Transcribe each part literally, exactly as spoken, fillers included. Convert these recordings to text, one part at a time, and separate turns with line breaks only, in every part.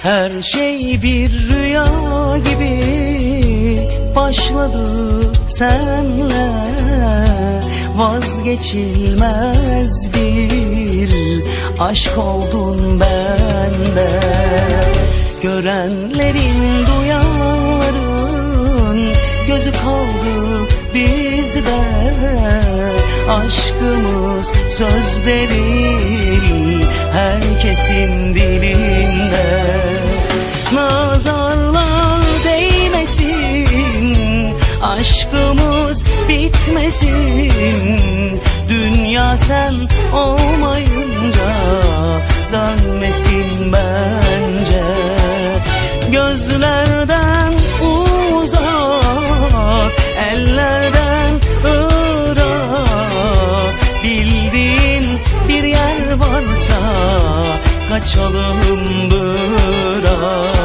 Her şey bir rüya gibi başladı senle, vazgeçilmez bir aşk oldun bende. Görenlerin, duyanların gözü kaldı bizde. Aşkımız sözde değil, herkesin dilinde. Nazarlar değmesin, aşkımız bitmesin. Dünya sen olmayınca dönmesin bence. Gözlerden uzak, ellerden ırak. Bildiğin bir yer varsa kaçalım bırak.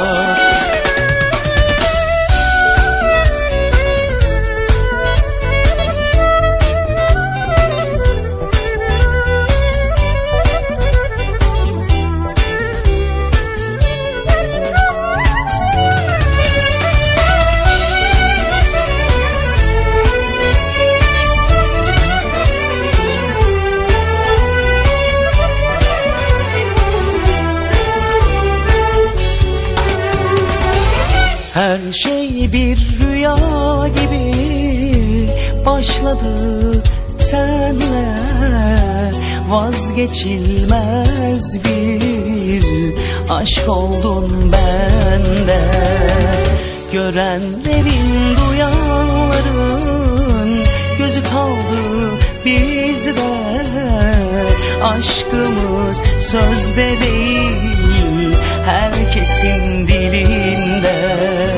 Her şey bir rüya gibi başladı senle, vazgeçilmez bir aşk oldun bende. Görenlerin, duyanların gözü kaldı bizde. Aşkımız sözde değil, herkesin dilinde.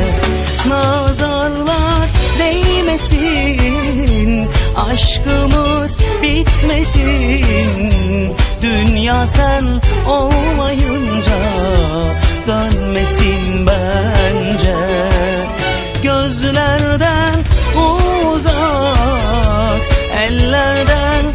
Nazarlar değmesin, aşkımız bitmesin. Dünya sen olmayınca dönmesin bence. Gözlerden uzak, ellerden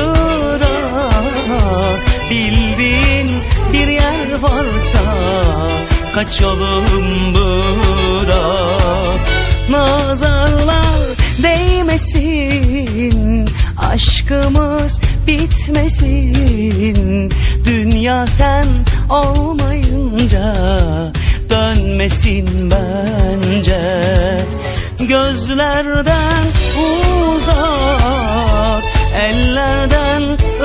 ırak. Bildiğin bir yer varsa kaçalım bırak. Nazarlar değmesin, aşkımız bitmesin. Dünya sen olmayınca dönmesin bence. Gözlerden uzak, ellerden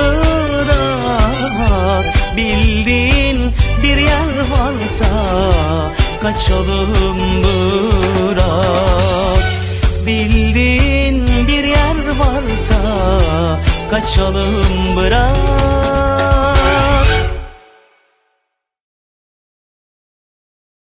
ırak. Bildiğin bir yer varsa kaçalım bırak. Bildiğin bir yer varsa kaçalım bırak.